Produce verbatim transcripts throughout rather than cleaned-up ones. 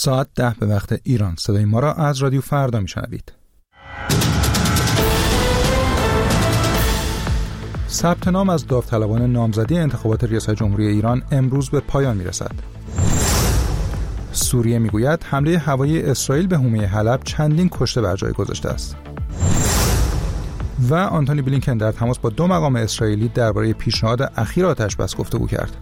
ساعت ده به وقت ایران. صدای ما را از رادیو فردا میشنوید. ثبت نام از داوطلبان نامزدی انتخابات ریاست جمهوری ایران امروز به پایان میرسد. سوریه میگوید حمله هوایی اسرائیل به حومه حلب چندین کشته بر جای گذاشته است. و آنتونی بلینکن در تماس با دو مقام اسرائیلی درباره پیشنهاد اخیر آتش‌بس گفتگو کرد.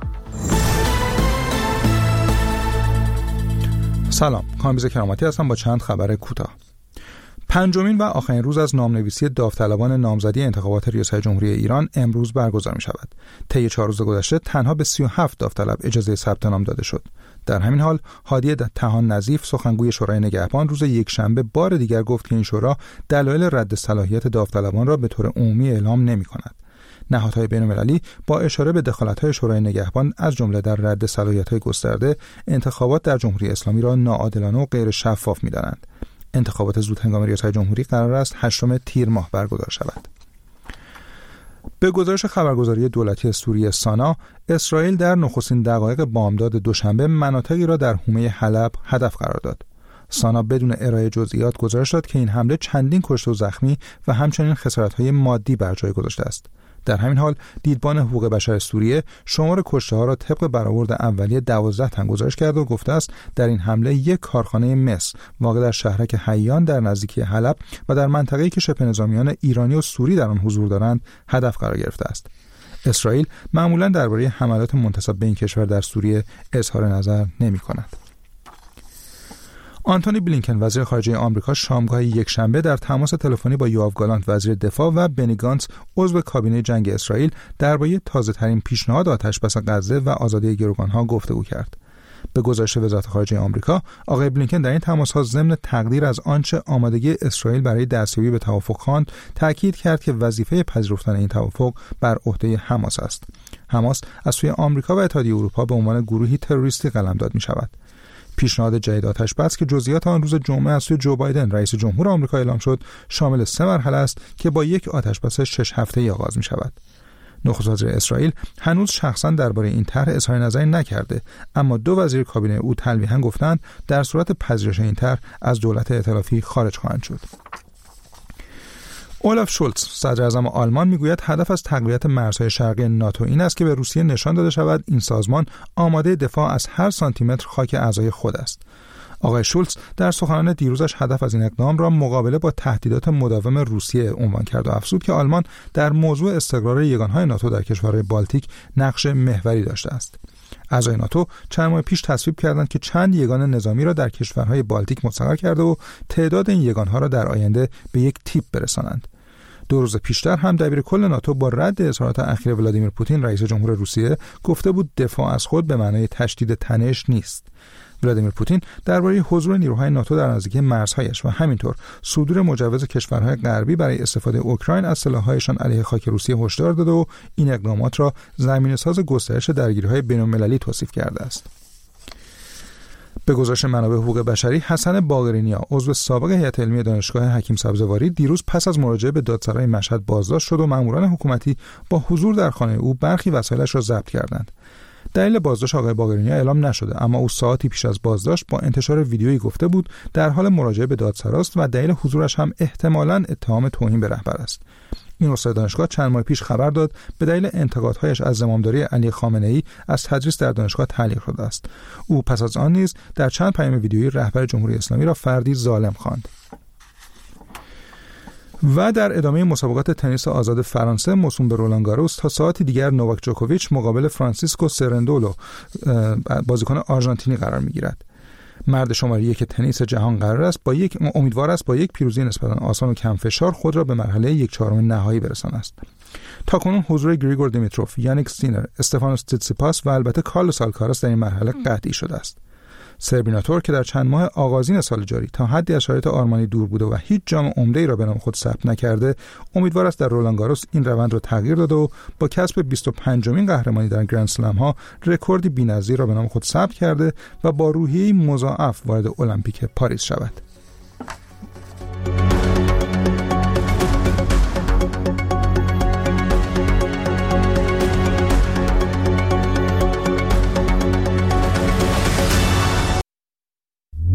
سلام، کامبیز کراماتی هستم با چند خبر کوتاه. پنجمین و آخرین روز از نامنویسی داوطلبان نامزدی انتخابات ریاست جمهوری ایران امروز برگزار می شود. طی چهار روز گذشته تنها به سی و هفت داوطلب اجازه ثبت نام داده شد. در همین حال هادی طحان نظیف سخنگوی شورای نگهبان روز یکشنبه بار دیگر گفت که این شورا دلایل رد صلاحیت داوطلبان را به طور عمومی اعلام نمی کند. نهادهای بین‌المللی با اشاره به دخالت‌های شورای نگهبان از جمله در رد صلاحیت‌های گسترده انتخابات در جمهوری اسلامی را ناعادلانه و غیر شفاف می‌دانند. انتخابات زود هنگام ریاست جمهوری قرار است هشتم تیر ماه برگزار شود. به گزارش خبرگزاری دولتی سوریه سانا، اسرائیل در نخستین دقایق بامداد دوشنبه مناطقی را در حومه حلب هدف قرار داد. سانا بدون ارائه جزئیات گزارش داد که این حمله چندین کشته و زخمی و همچنین خسارت‌های مادی بر جای گذاشته است. در همین حال دیدبان حقوق بشر سوریه شمار کشته‌ها را طبق برآورد اولیه دوازده تن گزارش کرده و گفته است در این حمله یک کارخانه مس واقع در شهرک حیان در نزدیکی حلب و در منطقه‌ای که شبه نظامیان ایرانی و سوری در آن حضور دارند هدف قرار گرفته است. اسرائیل معمولاً درباره حملات منتسب به این کشور در سوریه اظهار نظر نمی‌کند. آنتونی بلینکن وزیر خارجه آمریکا شامگاه یکشنبه در تماس تلفنی با یوآف گالانت وزیر دفاع و بنی گانتز عضو کابینه جنگ اسرائیل درباره تازه‌ترین پیشنهاد آتش‌بس غزه و آزادی گروگان‌ها گفتگو کرد. به گزارش وزارت خارجه آمریکا، آقای بلینکن در این تماس‌ها ضمن تقدیر از آنچه آمادگی اسرائیل برای دستیابی به توافق خواند، تاکید کرد که وظیفه پذیرفتن این توافق بر عهده حماس است. حماس از سوی آمریکا و اتحادیه اروپا به عنوان گروهی تروریستی قلمداد می‌شود. پیشنهاد جدید آتش‌بس که جزئیات آن روز جمعه از سوی جو بایدن رئیس جمهور آمریکا اعلام شد، شامل سه مرحله است که با یک آتش‌بس شش هفته‌ای آغاز می‌شود. نخست وزیر اسرائیل هنوز شخصا درباره این طرح اظهار نظری نکرده، اما دو وزیر کابینه او تلویحاً گفتند در صورت پذیرش این طرح از دولت ائتلافی خارج خواهند شد. اولاف شولتز صدر اعظم آلمان میگوید هدف از تقویت مرزهای شرقی ناتو این است که به روسیه نشان داده شود این سازمان آماده دفاع از هر سانتی متر خاک اعضای خود است. آقای شولتز در سخنان دیروزش هدف از این اقدام را مقابله با تهدیدات مداوم روسیه عنوان کرد و افزود که آلمان در موضوع استقرار یگانهای ناتو در کشورهای بالتیک نقش محوری داشته است. اعضای ناتو چند ماه پیش تصویب کردند که چند یگان نظامی را در کشورهای بالتیک مستقر کرده و تعداد این یگانها را در آینده به یک تیپ برسانند. دو روز پیشتر هم دبیر کل ناتو با رد اظهارات اخیر ولادیمیر پوتین رئیس جمهور روسیه گفته بود دفاع از خود به معنای تشدید تنش نیست. ولادیمیر پوتین درباره حضور نیروهای ناتو در نزدیکی مرزهایش و همینطور صدور مجوز کشورهای غربی برای استفاده اوکراین از سلاح‌هایشان علیه خاک روسیه هشدار داده و این اقدامات را زمینه‌ساز گسترش درگیری‌های بین‌المللی توصیف کرده است. به گزارش منابع حقوق بشری، حسن باقرینیا عضو سابق هیئت علمی دانشگاه حکیم سبزواری دیروز پس از مراجعه به دادسرای مشهد بازداشت شد و ماموران حکومتی با حضور در خانه او برخی وسایلش را ضبط کردند. دلیل بازداشت آقای باقرینیا اعلام نشده، اما او ساعتی پیش از بازداشت با انتشار ویدیویی گفته بود در حال مراجعه به دادسراست و دلیل حضورش هم احتمالاً اتهام توهین به رهبر است. این استاد دانشگاه چند ماه پیش خبر داد به دلیل انتقادهایش از زمامداری علی خامنه‌ای از تدریس در دانشگاه تعلیق شده است. او پس از آن نیز در چند پیام ویدیویی رهبر جمهوری اسلامی را فردی ظالم خواند. و در ادامه مسابقات تنیس آزاد فرانسه موسوم به رولان گاروس تا ساعتی دیگر نوواک جوکوویچ مقابل فرانسیسکو سرندولو بازیکن آرژانتینی قرار می‌گیرد. مرد شماره یک تنیس جهان قرار است با یک امیدوار است با یک پیروزی نسبتاً آسان و کم فشار خود را به مرحله یک چهارم نهایی برساند. تاکنون حضور گریگور دیمیتروف، یانیک سینر، استفانوس تیتسیپاس و البته کارلوس آلکاراس در این مرحله قطعی شده است. سربیناتور که در چند ماه آغازین سال جاری تا حدی از شرایط آرمانی دور بوده و هیچ جام عمده‌ای را به نام خود ثبت نکرده، امیدوار است در رولان گاروس این روند را تغییر داده و با کسب بیست و پنجمین قهرمانی در گرند اسلم ها رکوردی بی‌نظیر را به نام خود ثبت کرده و با روحیه‌ای مضاعف وارد المپیک پاریس شود.